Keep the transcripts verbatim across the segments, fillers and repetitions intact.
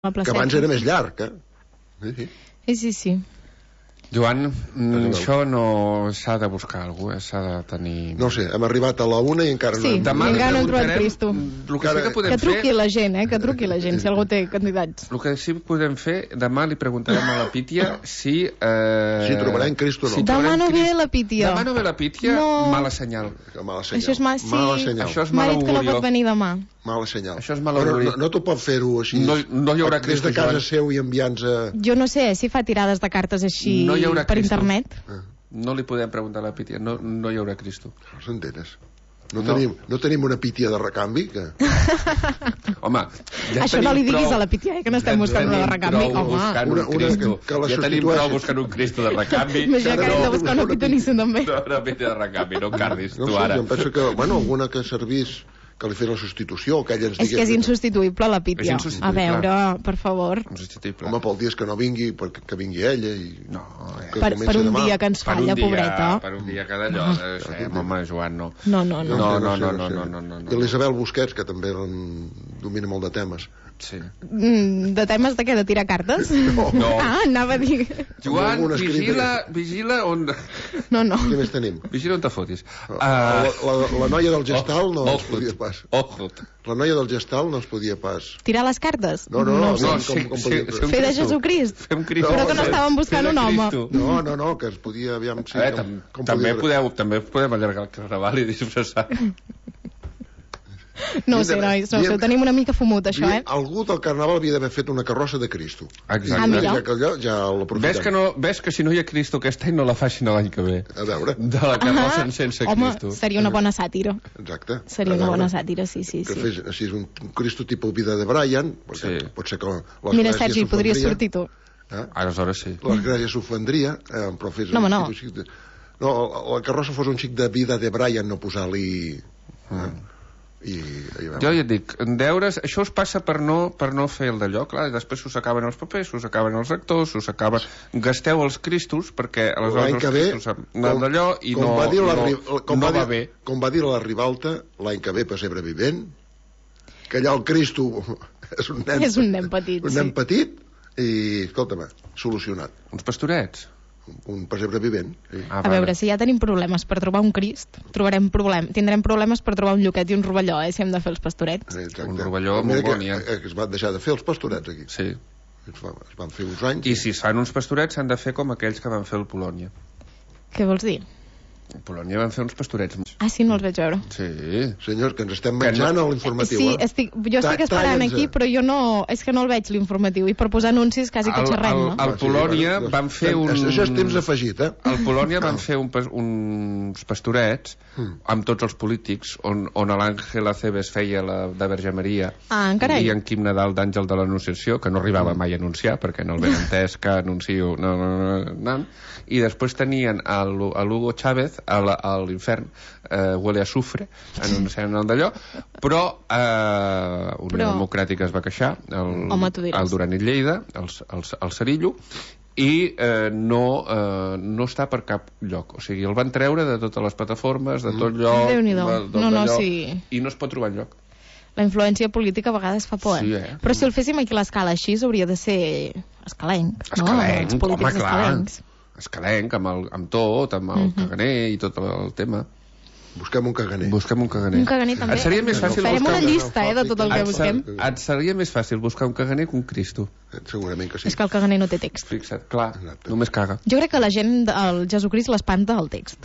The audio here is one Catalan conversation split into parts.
Que abans era més llarg, eh? Sí, sí. Sí, sí, sí. Joan, mm, això no s'ha de buscar algú, eh? S'ha de tenir... No sé, hem arribat a la una i encara sí, no... Demà encara no hem trobat Cristo. El que, sí que, podem que truqui fer... la gent, eh? Que truqui la gent, si algú té candidats. El que sí que podem fer, demà li preguntarem a la Pítia si... Eh... Si trobarem Cristo o no. Si demà no ve la Pítia. Demà no ve la Pítia, no. mala senyal. Mala senyal. Això és ma... sí. mala senyal. Això és mala augurió. M'ha dit que no pot venir demà. Mala senyal. Això és mala augurió. No, no t'ho pot fer-ho així. No, no hi haurà Cristo, des de casa Joan. seu i enviant-nos a... Jo no sé si fa tirades de cartes així no per Cristo. Internet. Ah. No li podem preguntar a la Pítia, no, no hi haurà Cristo. No s'entenes. No, no. Tenim, no tenim una Pítia de recanvi? Que... Home, ja això no li diguis prou... a la Pítia, eh, que no estem ja buscant una de recanvi. Home, una, una que, que la ja tenim prou buscant un Cristo de recanvi. Més ja que hem de buscar una pitonissa també. No, una Pítia de recanvi, no cardis, no tu sé, ara. Jo em penso que, bueno, alguna que servís... que li fes la substitució, que ella ens digués... És que és insubstituïble la Pítia. A veure, per favor. Home, pel dies que no vingui, perquè que vingui ella i... No, eh. per, per un dia que ens falla, dia, pobreta. Per un dia que d'allò, eh, sí, home, Joan, no. No, no, no. No, no, no, no, no, no, no, no. I l'Isabel Busquets, que també domina molt de temes. Sí. Mm, de temes de què? De tirar cartes? No. no. Ah, anava a dir... Joan, vigila, vigila on... No, no. Què més tenim? Vigila on te fotis. Uh... La, la, la noia del gestal no oh, es podia pas. Oh, la noia del gestal no es podia pas. Tirar les cartes? No, no, no. no, no sí, com, com sí, podia... Fer de Jesucrist? Fer un Cristo. Però que no estàvem buscant un home. No, no, no, que es podia... Aviam, sí, veure, com, com també, podia... podeu, també podem allargar el carnaval i disfressar. No ho sé, nois, no ho sé, ho tenim una mica fumut, això, eh? Algú del carnaval havia d'haver fet una carrossa de Cristo. Exacte. Ah, mira. Ja que allò ja l'aprofitem. Ves que, no, ves que si no hi ha Cristo aquest any no la facin l'any que ve. A veure. De la carrossa ah, sense home, Cristo. Home, seria una bona sàtira. Exacte. Seria una bona sàtira, sí, sí, que sí. fes així un, un Cristo tipus vida de Brian, perquè sí. Pot ser que mira, Sergi, podria sortir tu. Eh? Aleshores sí. L'església s'ofendria, eh, però fes no, un no. xic de... No, la carrossa fos un xic de vida de Brian, no posar-li... Mm. Eh? I, i jo ja et dic, en deures això us passa per no, per no fer el d'allò, clar, i després us acaben els papers, us acaben els actors, us acaben... gasteu els cristos, perquè aleshores els cristos van d'allò i no, va dir no, com no va, va bé. Com va dir la Ribalta, l'any que ve pessebre vivent, que allà el Cristo és un nen, és un nen petit, un nen petit i, escolta'm, solucionat. Uns pastorets. Un pessebre vivent. Sí. Ah, a veure, si ja tenim problemes per trobar un Crist, trobarem problem... tindrem problemes per trobar un lloquet i un rovelló, eh, si hem de fer els pastorets. Exacte. Un rovelló molt bon, ja. Que, que es van deixar de fer els pastorets aquí. Sí. Es van, es van fer uns anys. I si es fan uns pastorets s'han de fer com aquells que van fer el Polònia. Què vols dir? A Polònia van fer uns pastorets. Ah, sí, no els veig veure. Sí. Senyors, que ens estem menjant no... a l'informatiu. Sí, eh? estic, jo estic esperant aquí, però jo no... És que no el veig, l'informatiu. I per posar anuncis quasi que xerrem, no? Al Polònia sí, van fer un... Això és temps afegit, eh? Al Polònia van fer un, uns pastorets amb tots els polítics, on, on l'Àngel Acebes feia la de Verge Maria. Ah, carai. I en Quim Nadal d'Àngel de l'Anunciació, que no arribava mai a anunciar, perquè no el ben entès que anuncio... No, no, no, no. I després tenien a l'Hugo Chávez a l'infern, eh, huele a sufre, anunciant el d'allò, però eh, Unió però... Democràtica es va queixar, el, Home, el Duran i Lleida, el, el, el Cerillo, i eh, no, eh, no està per cap lloc. O sigui, el van treure de totes les plataformes, de tot lloc, Déu-n'hi-do. No, no, sí. I no es pot trobar enlloc. La influència política a vegades fa por, eh? Sí, eh? Però si el féssim aquí a l'escala així, hauria de ser escalenc, no? Escalenc, Els polítics home, clar. escalencs. Escalenc, amb, el, amb tot, amb el uh -huh. caganer i tot el tema. Busquem un caganer. Busquem un caganer. Un caganer també. Et seria més fàcil Farem buscar... una llista, eh, de tot el que busquem. Et seria més fàcil buscar un caganer que un Cristo. Segurament que sí. És que el caganer no té text. Fixa't, clar, exacte. Només caga. Jo crec que la gent, el Jesucrist l'espanta el text.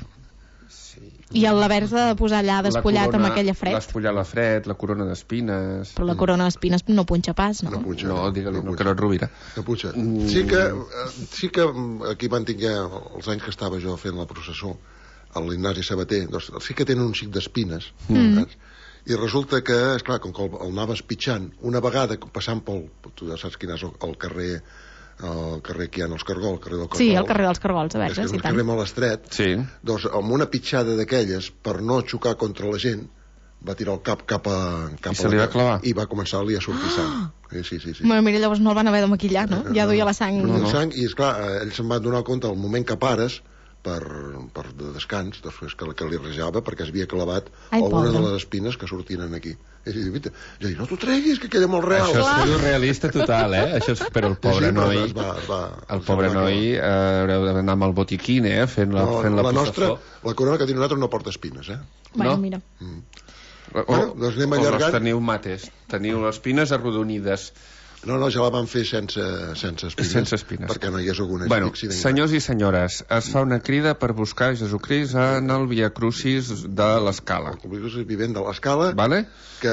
I l'haver-se de posar allà despullat corona, amb aquella fred. Despullar la fred, la corona d'espines... Però la corona d'espines no punxa pas, no? No punxa. No, digue-li, no, no, que no et rovira. No punxa. Mm. Sí, que, sí que aquí van tinguer els anys que estava jo fent la processó a l'Ignasi Sabater, doncs sí que tenen un xic d'espines, mm. i resulta que, esclar, com que el, el anaves pitjant, una vegada passant pel... Tu ja saps quin és el, el carrer... el carrer que hi ha els Cargol, el carrer del Cargol. Sí, el carrer dels Cargols, a veure, és que és sí, un carrer molt estret. Sí. Doncs amb una pitjada d'aquelles, per no xocar contra la gent, va tirar el cap cap a... Cap I se li va clavar. I va començar-li a sortir sang. Ah! Sí, sí, sí. sí. Bueno, mira, llavors no el van haver de maquillar, no? Ja duia la sang. No, no. sang, i esclar, ells se'n van donar compte al moment que pares, per, per descans, després que, que li rejava perquè es havia clavat Ai, alguna pobre. de les espines que sortien aquí. I dic, ja dic, no t'ho treguis, que queda molt real. Això és ser realista total, eh? Això és, però el pobre Sí, però noi... es va, es va, El pobre noi eh, haurà d'anar amb el botiquín, eh? Fent la, no, fent la, la nostra, processó. la corona que tenim nosaltres no porta espines, eh? Bueno, No? mira. Mm. O, Bueno, doncs anem o les allargant. teniu mates. Teniu les espines arrodonides. No, no, ja la van fer sense, sense espines. Sense espines. Perquè no hi hagués alguna Bueno, accident. senyors i senyores, es fa una crida per buscar Jesucrist en el Via Crucis de l'Escala. El Crucis vivent de l'Escala, Vale? que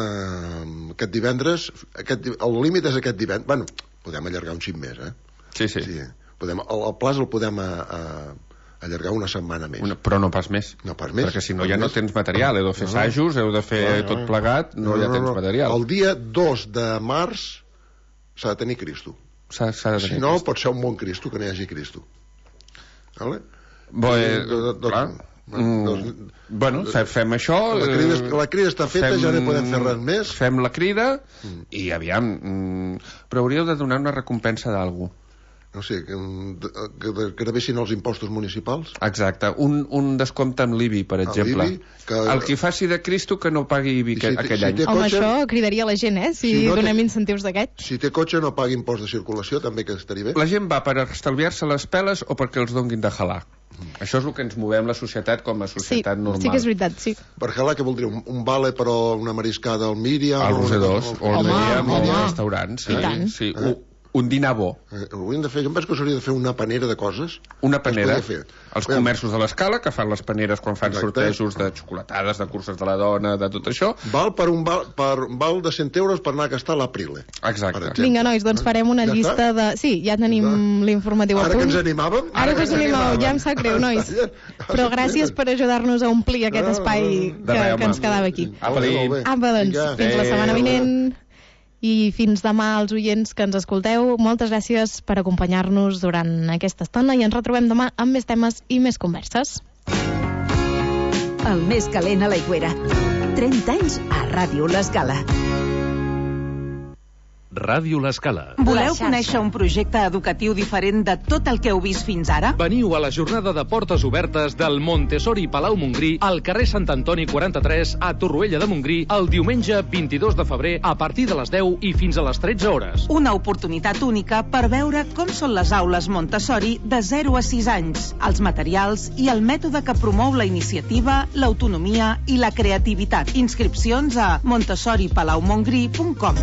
eh, aquest divendres, aquest, di- el límit és aquest divendres. Bueno, podem allargar un xic més, eh? Sí, sí. Sí, podem, el, el plaç el podem a, a, allargar una setmana més. Una, però no pas més. No pas més. Perquè si no pas ja no més. tens material. Heu de fer No, no. assajos, heu de fer No, no, tot plegat, no, ja tens material. El dia dos de març s'ha de tenir Cristo. S'ha s'ha de Si tenir no, aquest. pot ser un bon Cristo, que no hi hagi Cristo. Vale? Bo, eh, Do- do- clar. Mm, doncs- bueno, fe- fem això. La crida, eh, la crida està feta, ja no hi podem fer res més. Fem la crida i aviam... Mm, però hauríeu de donar una recompensa d'algú. No sé, que, que, que gravessin els impostos municipals. Exacte, un, un descompte amb l'I B I, per exemple. l'I B I, que- El qui faci de Cristo que no pagui I B I I que, si té- aquell si any. té- Home, cotxe- això cridaria la gent, eh? Si, Si no té- donem incentius d'aquests. Si té cotxe no pagui impost de circulació, també que estaria bé. La gent va per estalviar-se les peles o perquè els donguin de jalar? Això és el que ens movem la societat com a Sí, societat normal. sí que és veritat, sí. Per jalar, què voldria? Un, un vale, però una mariscada al Míriam? Al Rosedors, o al Home, Míriam, o home. al restaurant. Sí, I tant. sí. Un, un dinar bo. Eh, hauríem de fer, jo em penso que s'hauria de fer una panera de coses. Una que es panera. podria fer. Els Aviam, comerços de l'escala, que fan les paneres quan fan Exacte. sortejos de xocolatades, de curses de la dona, de tot això. Val per un val, per un val de cent euros per anar a gastar a l'Aprile. Exacte. Per exemple. Vinga, nois, doncs farem una Ja llista està? de... Sí, ja tenim Ja. l'informatiu a Ara que punt. ens animàvem... Ara que us animeu, ja em sap greu, nois. Però gràcies per ajudar-nos a omplir aquest No, espai De que, res, que home. ens quedava aquí. Apa, Molt bé, i- molt bé. Apa, doncs, Vinga. fins la setmana Adéu. vinent. I fins demà als oients que ens escolteu. Moltes gràcies per acompanyar-nos durant aquesta estona i ens retrobem demà amb més temes i més converses. El més calent a l'aigüera. trenta anys a Ràdio L'Escala. Ràdio L'Escala. Voleu conèixer un projecte educatiu diferent de tot el que heu vist fins ara? Veniu a la jornada de portes obertes del Montessori Palau Montgrí al carrer Sant Antoni quaranta-tres a Torroella de Montgrí el diumenge vint-i-dos de febrer a partir de les deu i fins a les tretze hores. Una oportunitat única per veure com són les aules Montessori de zero a sis anys, els materials i el mètode que promou la iniciativa, l'autonomia i la creativitat. Inscripcions a montessori palau montgrí punt com.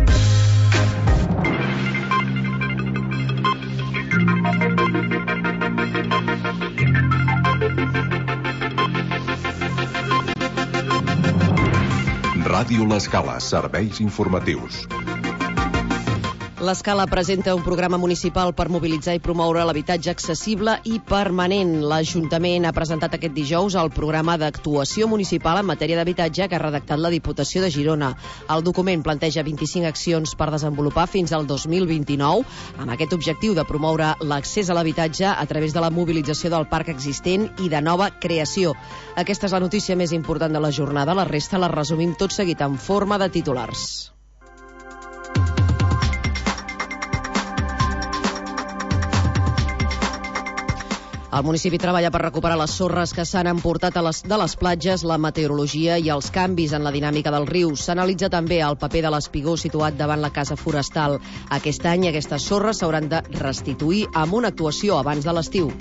Ràdio L'Escala, serveis informatius. L'Escala presenta un programa municipal per mobilitzar i promoure l'habitatge accessible i permanent. L'Ajuntament ha presentat aquest dijous el programa d'actuació municipal en matèria d'habitatge que ha redactat la Diputació de Girona. El document planteja vint-i-cinc accions per desenvolupar fins al dos mil vint-i-nou amb aquest objectiu de promoure l'accés a l'habitatge a través de la mobilització del parc existent i de nova creació. Aquesta és la notícia més important de la jornada. La resta la resumim tot seguit en forma de titulars. El municipi treballa per recuperar les sorres que s'han emportat a les, de les platges, la meteorologia i els canvis en la dinàmica del riu. S'analitza també el paper de l'espigó situat davant la casa forestal. Aquest any aquestes sorres s'hauran de restituir amb una actuació abans de l'estiu.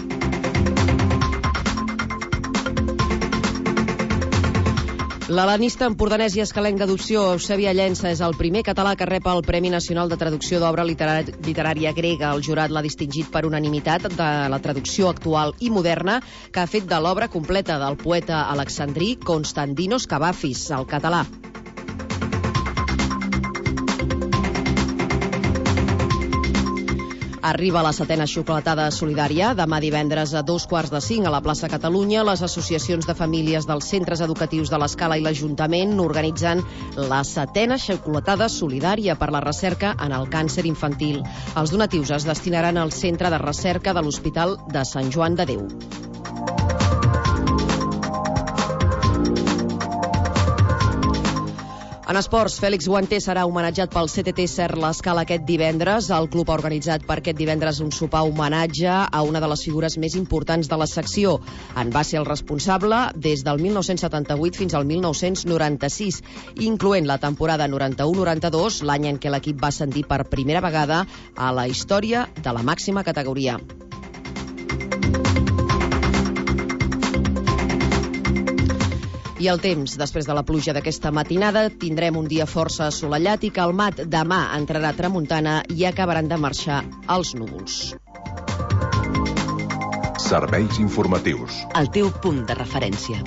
L'alanista empordanès i escalenc d'adopció Eusebia Llença és el primer català que rep el Premi Nacional de Traducció d'Obra Literar Literària Grega. El jurat l'ha distingit per unanimitat de la traducció actual i moderna que ha fet de l'obra completa del poeta alexandrí Konstantinos Kavafis, al català. Arriba la setena xocolatada solidària. Demà divendres a dos quarts de cinc a la plaça Catalunya, les associacions de famílies dels centres educatius de l'Escala i l'Ajuntament organitzen la setena xocolatada solidària per la recerca en el càncer infantil. Els donatius es destinaran al Centre de Recerca de l'Hospital de Sant Joan de Déu. En esports, Fèlix Guanter serà homenatjat pel C T T Ser l'Escala aquest divendres. El club ha organitzat per aquest divendres un sopar homenatge a una de les figures més importants de la secció. En va ser el responsable des del mil nou-cents setanta-vuit fins al mil nou-cents noranta-sis, incloent la temporada noranta-u noranta-dos, l'any en què l'equip va ascendir per primera vegada a la història de la màxima categoria. I el temps, després de la pluja d'aquesta matinada, tindrem un dia força assolellat i calmat. Demà entrarà tramuntana i acabaran de marxar els núvols. Serveis informatius. El teu punt de referència.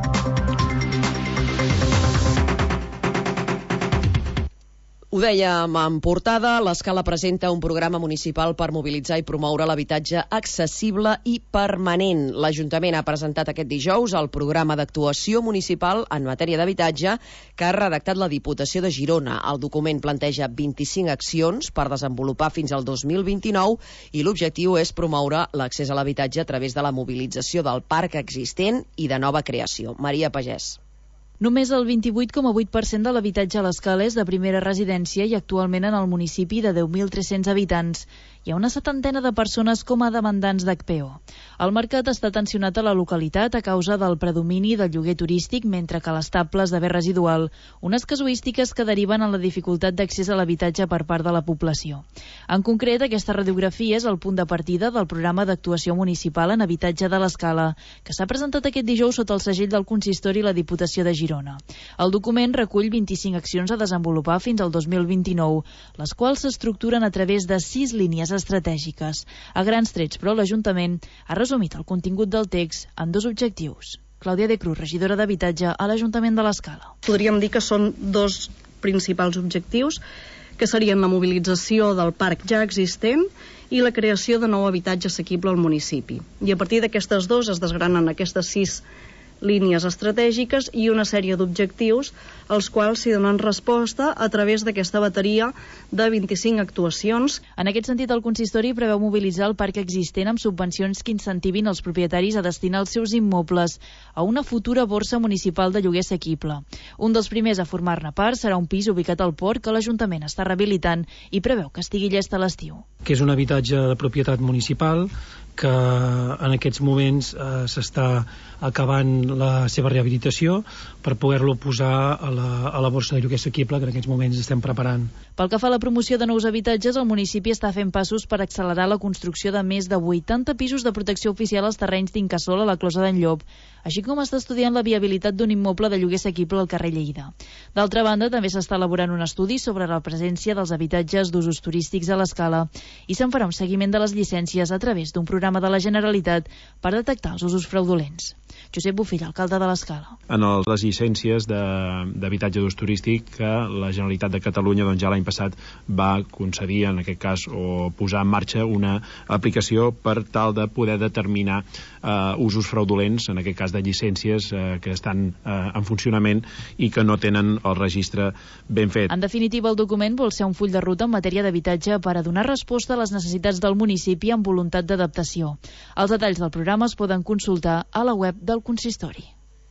Ho dèiem en portada, l'Escala presenta un programa municipal per mobilitzar i promoure l'habitatge accessible i permanent. L'Ajuntament ha presentat aquest dijous el programa d'actuació municipal en matèria d'habitatge que ha redactat la Diputació de Girona. El document planteja vint-i-cinc accions per desenvolupar fins al dos mil vint-i-nou i l'objectiu és promoure l'accés a l'habitatge a través de la mobilització del parc existent i de nova creació. Maria Pagès. Només el vint-i-vuit coma vuit per cent de l'habitatge a l'Escala és de primera residència i actualment en el municipi de deu mil tres-cents habitants. Hi ha una setantena de persones com a demandants d'H P O. El mercat està tensionat a la localitat a causa del predomini del lloguer turístic, mentre que l'estable esdevé residual, unes casuístiques que deriven en la dificultat d'accés a l'habitatge per part de la població. En concret, aquesta radiografia és el punt de partida del programa d'actuació municipal en habitatge de l'Escala, que s'ha presentat aquest dijous sota el segell del Consistori i la Diputació de Girona. El document recull vint-i-cinc accions a desenvolupar fins al dos mil vint-i-nou, les quals s'estructuren a través de sis línies estratègiques. A grans trets, però, l'Ajuntament ha resumit el contingut del text en dos objectius. Clàudia de Cruz, regidora d'Habitatge a l'Ajuntament de l'Escala. Podríem dir que són dos principals objectius, que serien la mobilització del parc ja existent i la creació de nou habitatge assequible al municipi. I a partir d'aquestes dues es desgranen aquestes sis línies estratègiques i una sèrie d'objectius als quals s'hi donen resposta a través d'aquesta bateria de vint-i-cinc actuacions. En aquest sentit, el consistori preveu mobilitzar el parc existent amb subvencions que incentivin els propietaris a destinar els seus immobles a una futura borsa municipal de lloguer assequible. Un dels primers a formar-ne part serà un pis ubicat al port que l'Ajuntament està rehabilitant i preveu que estigui llest a l'estiu. Que és un habitatge de propietat municipal que en aquests moments eh, s'està acabant la seva rehabilitació per poder-lo posar a la, a la borsa de lloguer assequible que en aquests moments estem preparant. Pel que fa a la promoció de nous habitatges, el municipi està fent passos per accelerar la construcció de més de vuitanta pisos de protecció oficial als terrenys d'Incasòl a la Closa d'en Llop, així com està estudiant la viabilitat d'un immoble de lloguer assequible al carrer Lleida. D'altra banda, també s'està elaborant un estudi sobre la presència dels habitatges d'usos turístics a l'Escala i se'n farà un seguiment de les llicències a través d'un programa de la Generalitat per detectar els usos fraudulents. Josep Bofill, alcalde de l'Escala. En les llicències d'habitatge d'ús turístic que la Generalitat de Catalunya doncs, ja l'any passat va concedir, en aquest cas, o posar en marxa una aplicació per tal de poder determinar eh, usos fraudulents, en aquest cas de llicències eh, que estan eh, en funcionament i que no tenen el registre ben fet. En definitiva, el document vol ser un full de ruta en matèria d'habitatge per a donar resposta a les necessitats del municipi amb voluntat d'adaptació. Els detalls del programa es poden consultar a la web del consistori.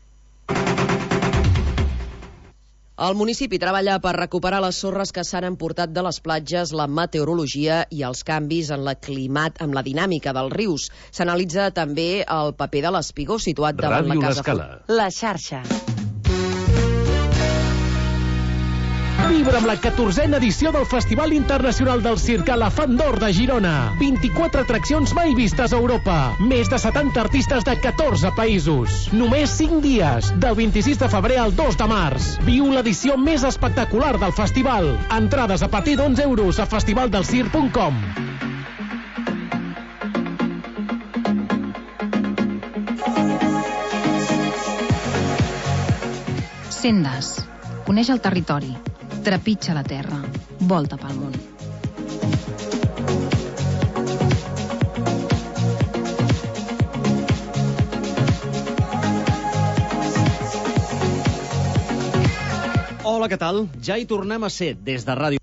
El municipi treballa per recuperar les sorres que s'han emportat de les platges, la meteorologia i els canvis en la climat, amb la dinàmica dels rius. S'analitza també el paper de l'espigó situat davant Ràdio la casa. L'Escala. La xarxa. Vibra amb la catorzena edició del Festival Internacional del Circ Elefant d'Or de Girona. vint-i-quatre atraccions mai vistes a Europa. Més de setanta artistes de catorze països. Només cinc dies, del vint-i-sis de febrer al dos de març. Viu l'edició més espectacular del festival. Entrades a partir d'onze euros a festivaldelcirc punt com. Sendes. Coneix el territori. Trepitja la terra, volta pel món. Hola, què tal? Ja hi tornem a ser des de Ràdio.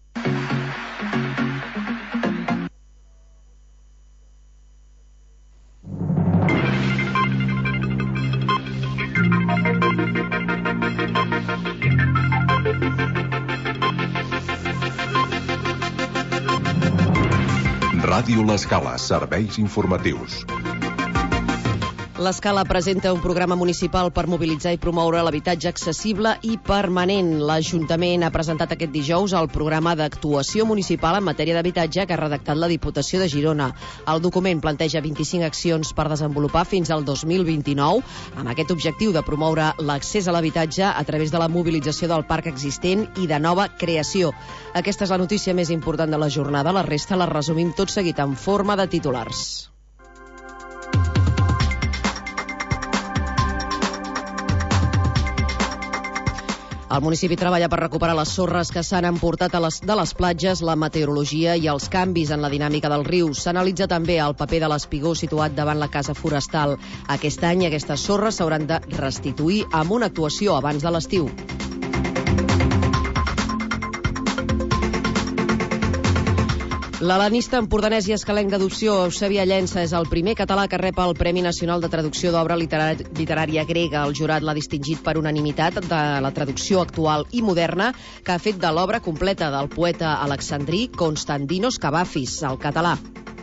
Ràdio L'Escala, serveis informatius. L'Escala presenta un programa municipal per mobilitzar i promoure l'habitatge accessible i permanent. L'Ajuntament ha presentat aquest dijous el programa d'actuació municipal en matèria d'habitatge que ha redactat la Diputació de Girona. El document planteja vint-i-cinc accions per desenvolupar fins al dos mil vint-i-nou, amb aquest objectiu de promoure l'accés a l'habitatge a través de la mobilització del parc existent i de nova creació. Aquesta és la notícia més important de la jornada. La resta la resumim tot seguit en forma de titulars. El municipi treballa per recuperar les sorres que s'han emportat a les, de les platges, la meteorologia i els canvis en la dinàmica del riu. S'analitza també el paper de l'espigó situat davant la casa forestal. Aquest any aquestes sorres s'hauran de restituir amb una actuació abans de l'estiu. L'alanista empordanès i escalenc d'adopció Eusebia Llença és el primer català que rep el Premi Nacional de Traducció d'Obra Literària Grega. El jurat l'ha distingit per unanimitat de la traducció actual i moderna que ha fet de l'obra completa del poeta alexandrí Konstantinos Kavafis al català.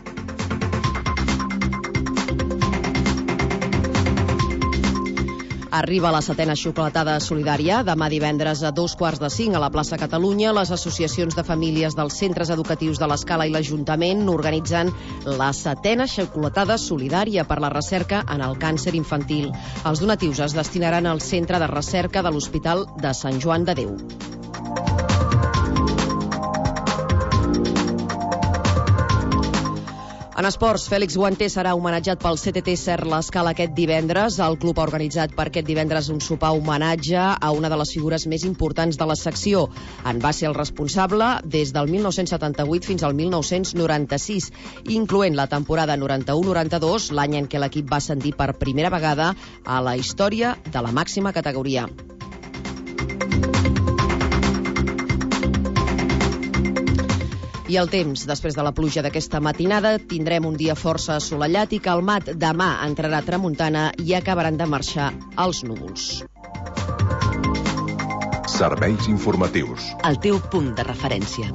Arriba la setena xocolatada solidària. Demà divendres a dos quarts de cinc a la plaça Catalunya, les associacions de famílies dels centres educatius de l'Escala i l'Ajuntament organitzen la setena xocolatada solidària per la recerca en el càncer infantil. Els donatius es destinaran al Centre de Recerca de l'Hospital de Sant Joan de Déu. En esports, Fèlix Guanter serà homenatjat pel C T T Cert l'Escala aquest divendres. El club ha organitzat per aquest divendres un sopar homenatge a una de les figures més importants de la secció. En va ser el responsable des del mil nou-cents setanta-vuit fins al mil nou-cents noranta-sis, incloent la temporada noranta-u noranta-dos, l'any en què l'equip va ascendir per primera vegada a la història de la màxima categoria. I el temps, després de la pluja d'aquesta matinada, tindrem un dia força assolellat i calmat. Demà entrarà tramuntana i acabaran de marxar els núvols. Serveis informatius. El teu punt de referència.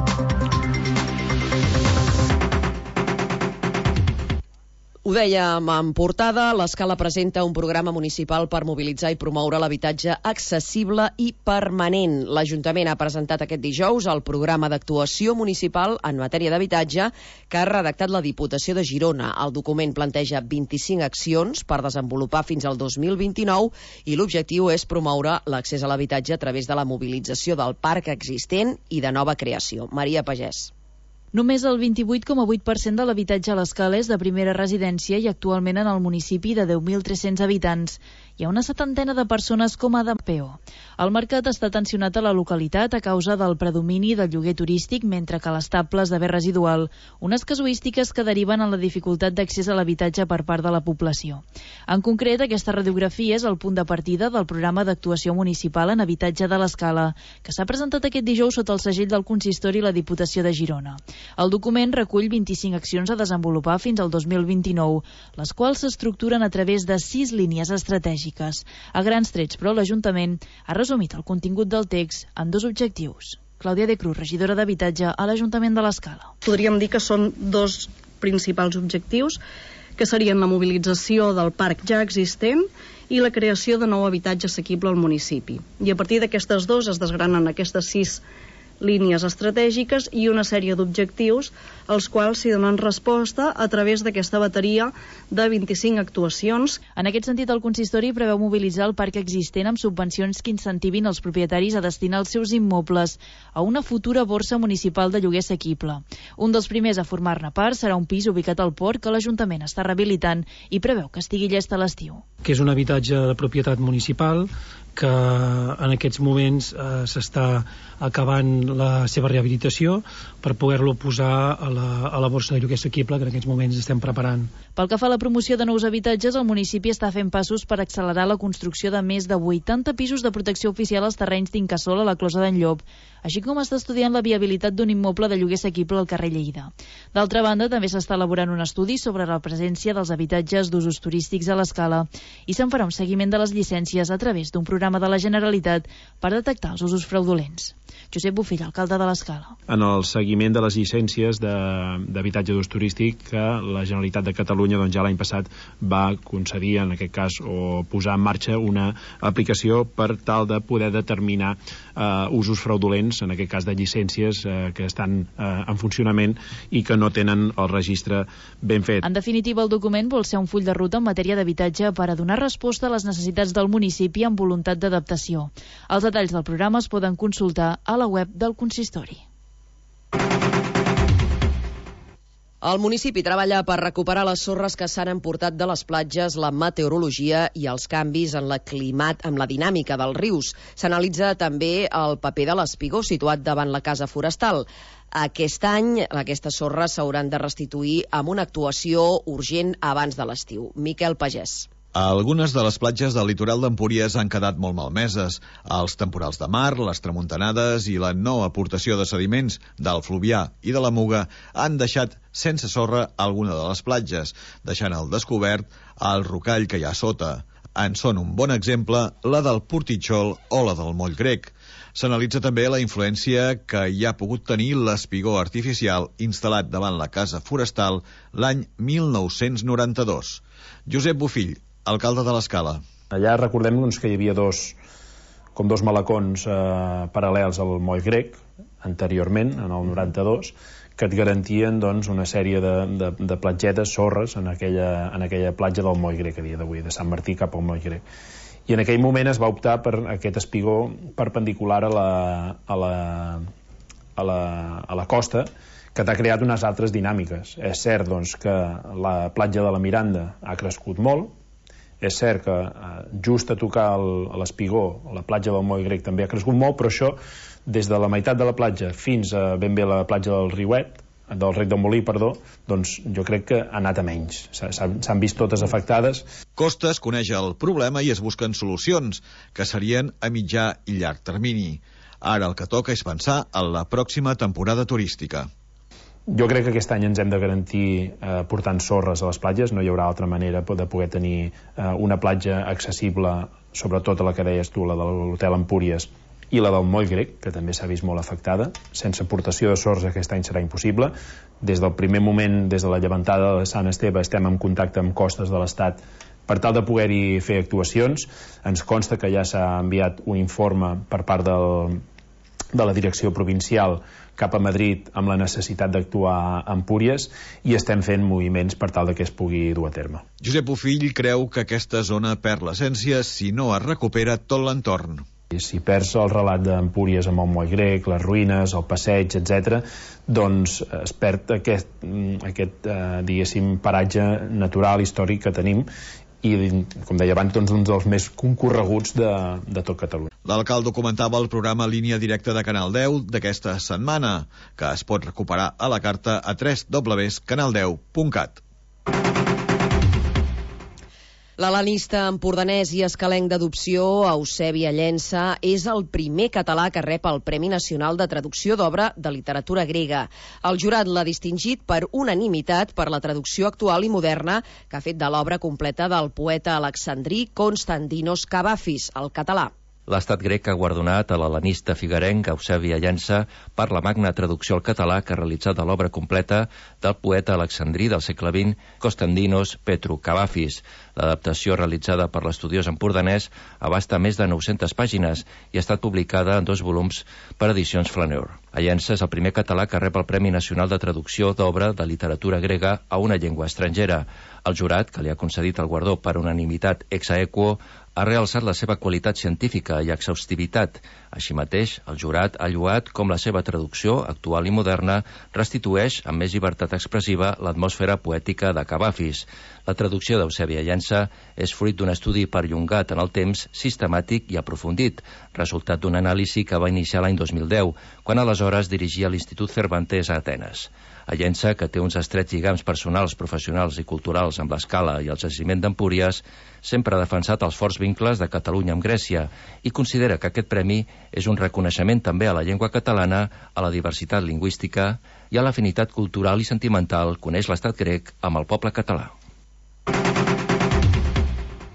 Ho dèiem en portada, l'Escala presenta un programa municipal per mobilitzar i promoure l'habitatge accessible i permanent. L'Ajuntament ha presentat aquest dijous el programa d'actuació municipal en matèria d'habitatge que ha redactat la Diputació de Girona. El document planteja vint-i-cinc accions per desenvolupar fins al dos mil vint-i-nou i l'objectiu és promoure l'accés a l'habitatge a través de la mobilització del parc existent i de nova creació. Maria Pagès. Només el vint-i-vuit coma vuit per cent de l'habitatge a l'Escala és de primera residència i actualment en el municipi de deu mil tres-cents habitants. Hi ha una setantena de persones com a P O. El mercat està tensionat a la localitat a causa del predomini del lloguer turístic, mentre que l'estable és d'haver residual, unes casuístiques que deriven en la dificultat d'accés a l'habitatge per part de la població. En concret, aquesta radiografia és el punt de partida del programa d'actuació municipal en habitatge de l'Escala, que s'ha presentat aquest dijous sota el segell del Consistori i la Diputació de Girona. El document recull vint-i-cinc accions a desenvolupar fins al dos mil vint-i-nou, les quals s'estructuren a través de sis línies estratègiques. A grans trets, però, l'Ajuntament ha resumit el contingut del text en dos objectius. Clàudia de Cruz, regidora d'Habitatge a l'Ajuntament de l'Escala. Podríem dir que són dos principals objectius, que serien la mobilització del parc ja existent i la creació de nou habitatge assequible al municipi. I a partir d'aquestes dues es desgranen aquestes sis línies estratègiques i una sèrie d'objectius als quals s'hi donen resposta a través d'aquesta bateria de vint-i-cinc actuacions. En aquest sentit, el consistori preveu mobilitzar el parc existent amb subvencions que incentivin els propietaris a destinar els seus immobles a una futura borsa municipal de lloguer assequible. Un dels primers a formar-ne part serà un pis ubicat al port que l'Ajuntament està rehabilitant i preveu que estigui llest a l'estiu. Que és un habitatge de propietat municipal que en aquests moments eh, s'està acabant la seva rehabilitació per poder-lo posar a la, a la borsa de lloguer assequible que en aquests moments estem preparant. Pel que fa a la promoció de nous habitatges, el municipi està fent passos per accelerar la construcció de més de vuitanta pisos de protecció oficial als terrenys d'Incasòl a la Closa d'en Llop, així com està estudiant la viabilitat d'un immoble de lloguer assequible al carrer Lleida. D'altra banda, també s'està elaborant un estudi sobre la presència dels habitatges d'usos turístics a l'Escala i se'n farà un seguiment de les llicències a través d'un programa programa de la Generalitat per detectar els usos fraudulents. Josep Bofill, alcalde de l'Escala. En el seguiment de les llicències d'habitatge d'ús turístic que la Generalitat de Catalunya doncs, ja l'any passat va concedir, en aquest cas, o posar en marxa una aplicació per tal de poder determinar eh, usos fraudulents, en aquest cas de llicències eh, que estan eh, en funcionament i que no tenen el registre ben fet. En definitiva, el document vol ser un full de ruta en matèria d'habitatge per a donar resposta a les necessitats del municipi amb voluntat d'adaptació. Els detalls del programa es poden consultar a la web del consistori. El municipi treballa per recuperar les sorres que s'han emportat de les platges, la meteorologia i els canvis en la climat, amb la dinàmica dels rius. S'analitza també el paper de l'espigó situat davant la casa forestal. Aquest any aquestes sorres s'hauran de restituir amb una actuació urgent abans de l'estiu. Miquel Pagès. Algunes de les platges del litoral d'Empúries han quedat molt malmeses. Els temporals de mar, les tramuntanades i la no aportació de sediments del Fluvià i de la Muga han deixat sense sorra alguna de les platges, deixant al descobert el rocall que hi ha sota. En són un bon exemple la del Portitxol o la del Moll Grec. S'analitza també la influència que hi ha pogut tenir l'espigó artificial instal·lat davant la casa forestal l'any mil nou-cents noranta-dos. Josep Bofill, alcalde de l'Escala. Allà recordem doncs, que hi havia dos, com dos malacons eh, paral·lels al Moll Grec, anteriorment, en el noranta-dos, que et garantien doncs, una sèrie de, de, de platgetes, sorres, en aquella, en aquella platja del Moll Grec a dia d'avui, de Sant Martí cap al Moll Grec. I en aquell moment es va optar per aquest espigó perpendicular a la, a la, a la, a la costa, que t'ha creat unes altres dinàmiques. És cert doncs, que la platja de la Miranda ha crescut molt, és cert que eh, just a tocar l'espigó, la platja del Moll Grec també ha crescut molt, però això, des de la meitat de la platja fins a ben bé la platja del Riuet, del Rec del Molí, perdó, doncs jo crec que ha anat a menys. S'han vist totes afectades. Costes coneix el problema i es busquen solucions, que serien a mitjà i llarg termini. Ara el que toca és pensar en la pròxima temporada turística. Jo crec que aquest any ens hem de garantir eh, portant sorres a les platges. No hi haurà altra manera de poder tenir eh, una platja accessible, sobretot a la que deies tu, la de l'Hotel Empúries i la del Moll Grec, que també s'ha vist molt afectada. Sense aportació de sorres aquest any serà impossible. Des del primer moment, des de la llevantada de Sant Esteve, estem en contacte amb costes de l'Estat per tal de poder-hi fer actuacions. Ens consta que ja s'ha enviat un informe per part del, de la direcció provincial cap a Madrid amb la necessitat d'actuar a Empúries i estem fent moviments per tal de que es pugui dur a terme. Josep Bofill creu que aquesta zona perd l'essència si no es recupera tot l'entorn. Si perds el relat d'Empúries amb el Moll Grec, les ruïnes, el passeig, etcètera, doncs es perd aquest, aquest eh, diguéssim, paratge natural, històric que tenim i, com deia abans, doncs, un dels més concorreguts de, de tot Catalunya. L'alcalde comentava el programa Línia Directa de Canal deu d'aquesta setmana, que es pot recuperar a la carta a w w w punt canal deu punt cat. L'hel·lenista empordanès i escalenc d'adopció, Eusebi Llença, és el primer català que rep el Premi Nacional de Traducció d'Obra de Literatura Grega. El jurat l'ha distingit per unanimitat per la traducció actual i moderna que ha fet de l'obra completa del poeta alexandrí Konstantinos Kavafis, al català. L'estat grec ha guardonat a l'hel·lenista figuerenc Eusebi Llença per la magna traducció al català que ha realitzat de l'obra completa del poeta alexandrí del segle vint, Konstantinos Petru Kavafis. L'adaptació realitzada per l'estudiós empordanès abasta més de nou-centes pàgines i ha estat publicada en dos volums per Edicions Flaneur. Llença és el primer català que rep el Premi Nacional de Traducció d'Obra de Literatura Grega a una llengua estrangera. El jurat, que li ha concedit el guardó per unanimitat ex aequo, ha realçat la seva qualitat científica i exhaustivitat. Així mateix, el jurat ha lloat com la seva traducció, actual i moderna, restitueix amb més llibertat expressiva l'atmosfera poètica de Kavafis. La traducció d'Eusebi Llença és fruit d'un estudi perllongat en el temps, sistemàtic i aprofundit, resultat d'un anàlisi que va iniciar l'any dos mil deu, quan aleshores dirigia l'Institut Cervantes a Atenes. Llença, que té uns estrets lligams personals, professionals i culturals amb l'Escala i el jaciment d'Empúries, sempre ha defensat els forts vincles de Catalunya amb Grècia i considera que aquest premi és un reconeixement també a la llengua catalana, a la diversitat lingüística i a l'afinitat cultural i sentimental que uneix l'estat grec amb el poble català.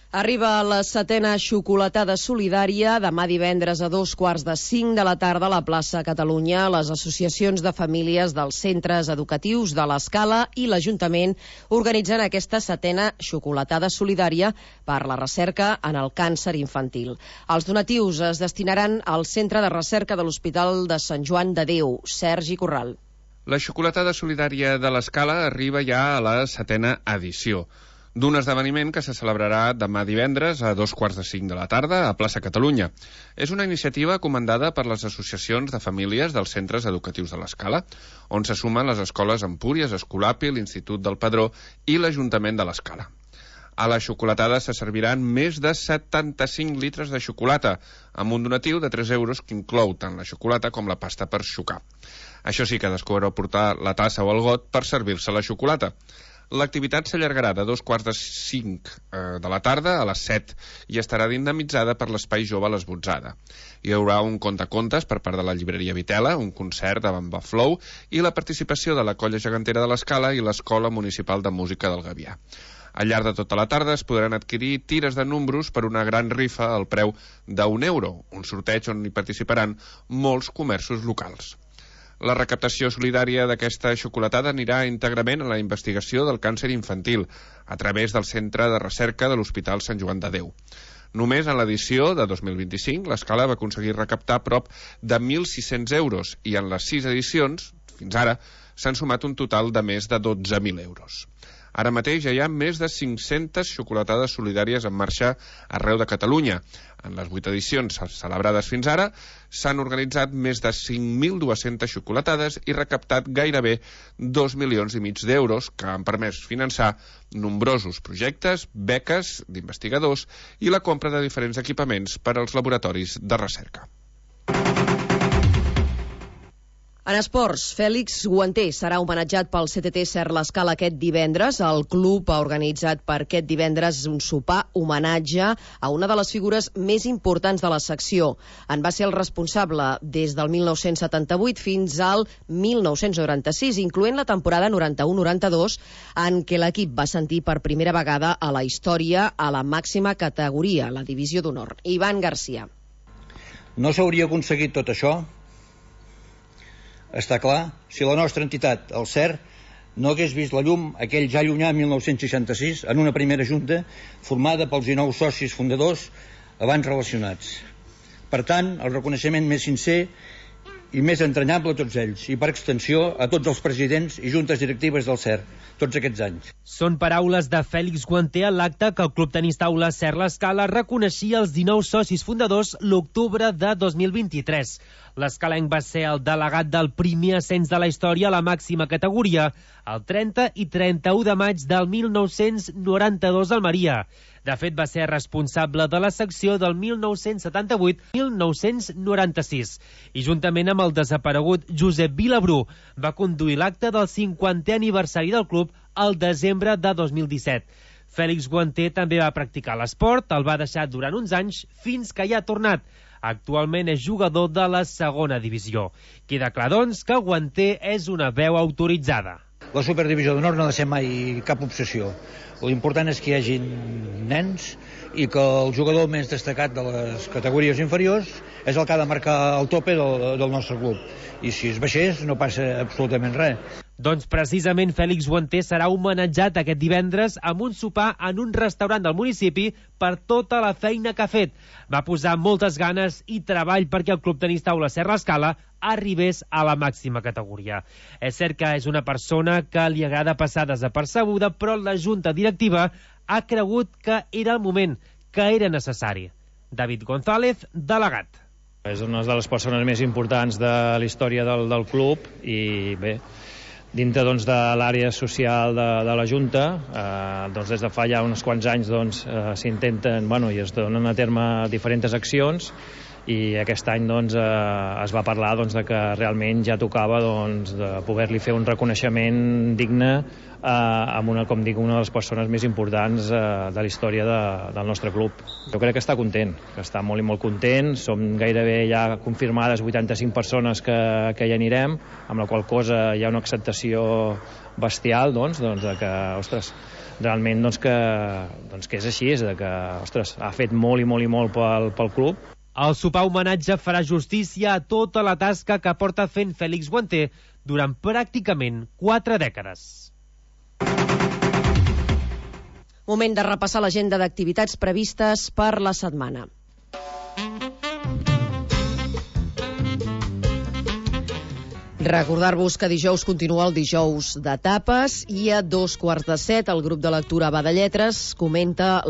Arriba la setena xocolatada solidària demà divendres a dos quarts de cinc de la tarda a la plaça Catalunya. Les associacions de famílies dels centres educatius de l'Escala i l'Ajuntament organitzen aquesta setena xocolatada solidària per la recerca en el càncer infantil. Els donatius es destinaran al Centre de Recerca de l'Hospital de Sant Joan de Déu. Sergi Corral. La xocolatada solidària de l'Escala arriba ja a la setena edició d'un esdeveniment que se celebrarà demà divendres a dos quarts de cinc de la tarda a plaça Catalunya. És una iniciativa comandada per les associacions de famílies dels centres educatius de l'Escala, on se sumen les escoles Empúries, Escolapi, l'Institut del Padró i l'Ajuntament de l'Escala. A la xocolatada se serviran més de setanta-cinc litres de xocolata, amb un donatiu de tres euros que inclou tant la xocolata com la pasta per sucar. Això sí, cadascú haurà de portar la tassa o el got per servir-se la xocolata. L'activitat s'allargarà de dos quarts de cinc eh, de la tarda a les set i estarà dinamitzada per l'Espai Jove a l'Esbotzada. Hi haurà un contacontes per part de la llibreria Vitela, un concert de Bamba Flow i la participació de la Colla Gegantera de l'Escala i l'Escola Municipal de Música del Gavià. Al llarg de tota la tarda es podran adquirir tires de números per una gran rifa al preu d'un euro, un sorteig on hi participaran molts comerços locals. La recaptació solidària d'aquesta xocolatada anirà íntegrament a la investigació del càncer infantil a través del Centre de Recerca de l'Hospital Sant Joan de Déu. Només en l'edició de dos mil vint-i-cinc l'Escala va aconseguir recaptar prop de mil sis-cents euros i en les sis edicions, fins ara, s'han sumat un total de més de dotze mil euros. Ara mateix ja hi ha més de cinc-centes xocolatades solidàries en marxa arreu de Catalunya. En les vuit edicions celebrades fins ara s'han organitzat més de cinc mil dues-centes xocolatades i recaptat gairebé dos milions i mig d'euros que han permès finançar nombrosos projectes, beques d'investigadors i la compra de diferents equipaments per als laboratoris de recerca. En esports, Fèlix Guanter serà homenatjat pel C T T Ser l'Escala aquest divendres. El club ha organitzat per aquest divendres un sopar homenatge a una de les figures més importants de la secció. En va ser el responsable des del mil nou-cents setanta-vuit fins al mil nou-cents noranta-sis, incloent la temporada noranta-u noranta-dos, en què l'equip va sentir per primera vegada a la història a la màxima categoria, la divisió d'honor. Ivan Garcia. No s'hauria aconseguit tot això, està clar, si la nostra entitat, el C E R, no hagués vist la llum aquell ja llunyà mil nou-cents seixanta-sis en una primera junta formada pels dinou socis fundadors abans relacionats. Per tant, el reconeixement més sincer i més entranyable a tots ells, i per extensió a tots els presidents i juntes directives del C E R, tots aquests anys. Són paraules de Fèlix Guanter a l'acte que el Club Tenis Taula Ser l'Escala reconeixia els dinou socis fundadors l'octubre de dos mil vint-i-tres. L'Escalenc va ser el delegat del primer ascens de la història a la màxima categoria, el trenta i trenta-u de maig del mil nou-cents noranta-dos al Maria. De fet, va ser responsable de la secció del mil nou-cents setanta-vuit a mil nou-cents noranta-sis i juntament amb el desaparegut Josep Vilabrú va conduir l'acte del cinquantè aniversari del club al desembre de dos mil disset. Fèlix Guanter també va practicar l'esport, el va deixar durant uns anys fins que hi ha tornat. Actualment és jugador de la segona divisió. Queda clar, doncs, que Guanter és una veu autoritzada. La superdivisió d'honor no ha de ser mai cap obsessió. L'important és que hi hagi nens i que el jugador més destacat de les categories inferiors és el que ha de marcar el tope del, del nostre club. I si es baixés no passa absolutament res. Doncs precisament Fèlix Guanter serà homenatjat aquest divendres amb un sopar en un restaurant del municipi per tota la feina que ha fet. Va posar moltes ganes i treball perquè el Club Tenis Taula Ser l'Escala arribés a la màxima categoria. És cert que és una persona que li agrada passar desapercebuda, però la junta directiva ha cregut que era el moment, que era necessari. David González, delegat. És una de les persones més importants de la història del, del club i bé, dintre doncs, de l'àrea social de, de la Junta, eh, doncs, des de fa ja uns quants anys doncs, eh, s'intenten bueno, i es donen a terme diferents accions i aquest any doncs, eh, es va parlar doncs, de que realment ja tocava doncs, de poder-li fer un reconeixement digne eh, amb una, com dic, una de les persones més importants eh, de la història de, del nostre club. Jo crec que està content, que està molt i molt content. Som gairebé ja confirmades vuitanta-cinc persones que, que hi anirem, amb la qual cosa hi ha una acceptació bestial, doncs, doncs de que, ostres, realment doncs que, doncs que és així, és de que, ostres, ha fet molt i molt i molt pel, pel club. El sopar homenatge farà justícia a tota la tasca que porta fent Félix Guanter durant pràcticament quatre dècades. Moment de repassar l'agenda d'activitats previstes per la setmana. Recordar-vos que dijous continua el dijous de tapes i a dos quarts de set el grup de lectura Va de Lletres comenta